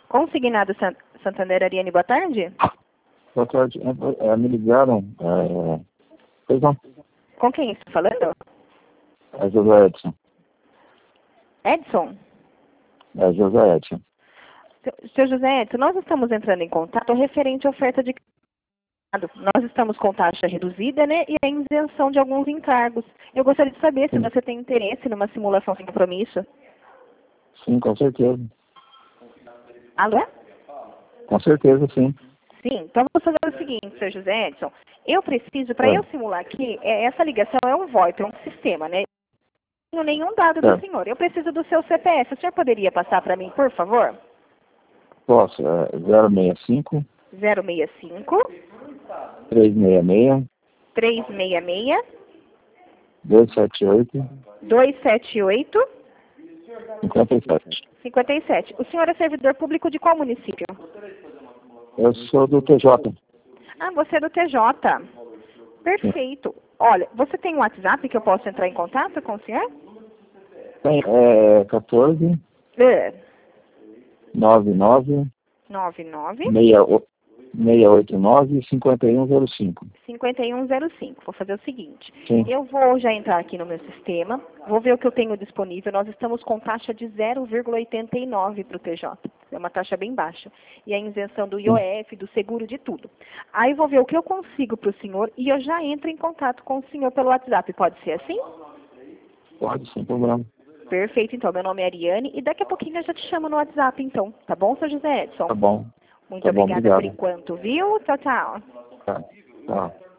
Consignado Santander Ariane, boa tarde. Boa tarde. Me ligaram. Pois não. Com quem estou falando? É José Edson. Edson? É José Edson. Seu José Edson, nós estamos entrando em contato referente à oferta de crediário. Nós estamos com taxa reduzida, né? E a isenção de alguns encargos. Eu gostaria de saber se você tem interesse numa simulação sem compromisso. Sim, com certeza. Alô? Com certeza, sim. Sim, então vamos fazer o seguinte, seu José Edson. Eu preciso, para eu simular aqui, essa ligação é um VoIP, é um sistema, né? Não tenho nenhum dado do senhor. Eu preciso do seu CPF. O senhor poderia passar para mim, por favor? Posso. 065 065 366 366 278 278 57. 57. O senhor é servidor público de qual município? Eu sou do TJ. Ah, você é do TJ. Perfeito. Olha, você tem um WhatsApp que eu posso entrar em contato com o senhor? Tem 14 99 99 689 5105. 5105. Vou fazer o seguinte. Sim. Eu vou já entrar aqui no meu sistema, vou ver o que eu tenho disponível. Nós estamos com taxa de 0,89 para o TJ. É uma taxa bem baixa. E a isenção do IOF, do seguro, de tudo. Aí vou ver o que eu consigo para o senhor e eu já entro em contato com o senhor pelo WhatsApp. Pode ser assim? Pode, sem problema. Perfeito, então. Meu nome é Ariane e daqui a pouquinho eu já te chamo no WhatsApp, então. Tá bom, seu José Edson? Tá bom. Muito Tá bom, obrigada por obrigado. enquanto, viu? Tchau, tchau. Tá.